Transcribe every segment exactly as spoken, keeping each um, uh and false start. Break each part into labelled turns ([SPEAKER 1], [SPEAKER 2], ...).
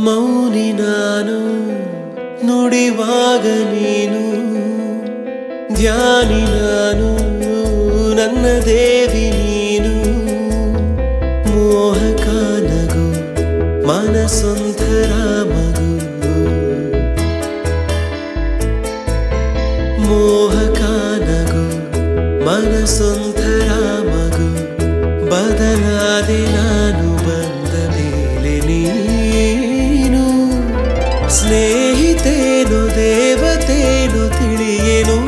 [SPEAKER 1] ಮೌನಿ ನಾನು ನುಡಿವಾಗ ನೀನು ಧ್ಯಾನಿ ನಾನು ನನ್ನ ದೇವಿ ನೀನು ಮೋಹಕ ನಗು ಮನಸೊಂಥರ ಮಗು ಮೋಹಕ ನಗು ಮನಸೊಂಥರ ಮಗು ಬದಲಾದೆ ನಾನು ಬಂದ ಮೇಲೆ ನೀನು ಸ್ನೇಹಿತೇನು ದೇವತೇನು ತಿಳಿಯೇನು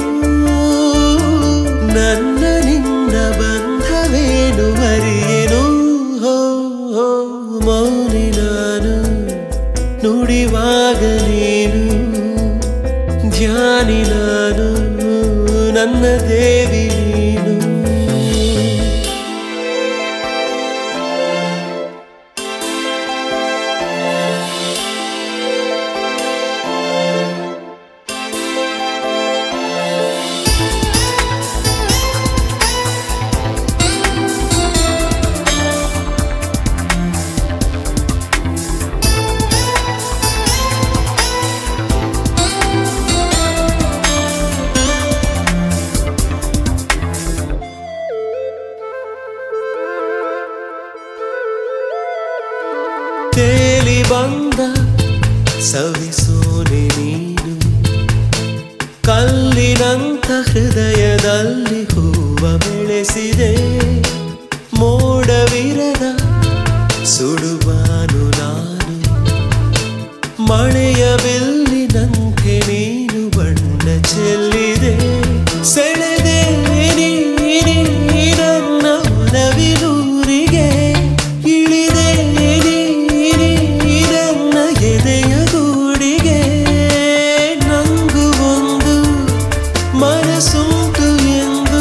[SPEAKER 1] ನನ್ನ ನಿನ್ನ ಬಂಧವೇನು ಅರಿಯೇನು ಹೋ ಹೋ ಮೌನಿ ನಾನು ನುಡಿವಾಗ ನೀನು ಧ್ಯಾನಿ ನಾನು ನನ್ನ ದೇವಿ ನೀನು ತೇಲಿ ಬಂದ ಸವಿಸೋನೆ ನೀನು ಕಲ್ಲಿನಂಥ ಹೃದಯದಲ್ಲಿ ಹೂವ ಬೆಳೆಸಿದೆ ಮೋಡವಿರದ ಸುಡುವಾನು ನಾನು ಮಳೆಯ ಬಿಲ್ಲಿನಂತೆ ನೀನು ಬಣ್ಣ ಚೆಲ್ಲಿದೆ ಸೆಳೆದೆ ನನ್ನ ಮನವಿಲೂರಿಗೆ ಇಳಿದೆ ಎದೆಯ ಗೂಡಿಗೆ ನಂಗು ಒಂದು ಮನಸ್ಸುಂಟು ಎಂದು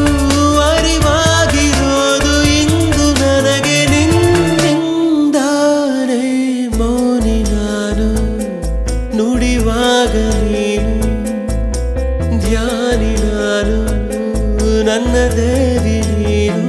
[SPEAKER 1] ಅರಿವಾಗಿರೋದು ಇಂದು ನನಗೆ ನಿನ್ನಿಂದಾನೆ ಮೌನಿ ನಾನು ನುಡಿವಾಗ ನೀನು ಧ್ಯಾನಿ ನಾನು ನನ್ನ ದೇವಿ ನೀನು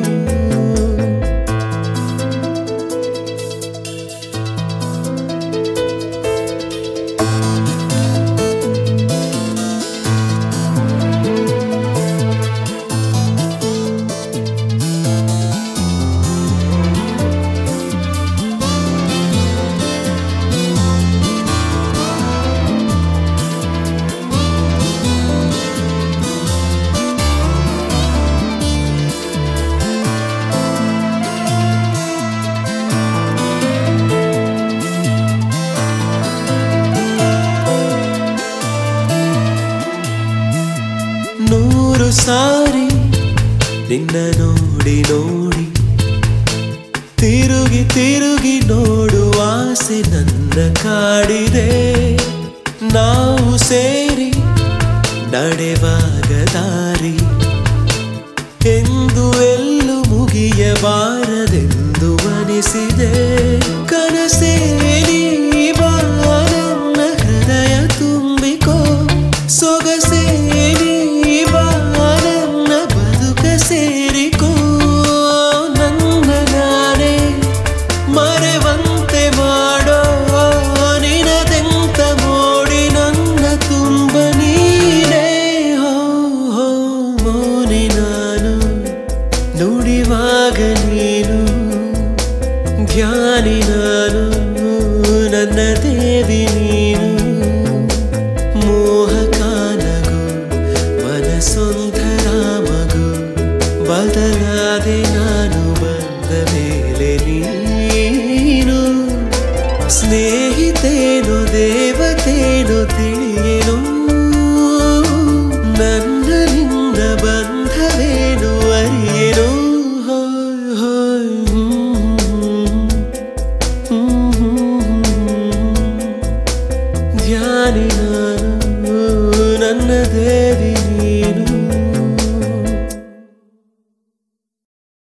[SPEAKER 1] ನೂರು ಸಾರಿ ನಿನ್ನ ನೋಡಿ ನೋಡಿ ತಿರುಗಿ ತಿರುಗಿ ನೋಡುವ ಆಸೆ ನನ್ನ ಕಾಡಿದೆ ನಾವು ಸೇರಿ ನಡೆವಾಗ ದಾರಿ ಎಂದು ಎಲ್ಲೂ ಮುಗಿಯಬಾರದೆಂದು ಅನಿಸಿದೆ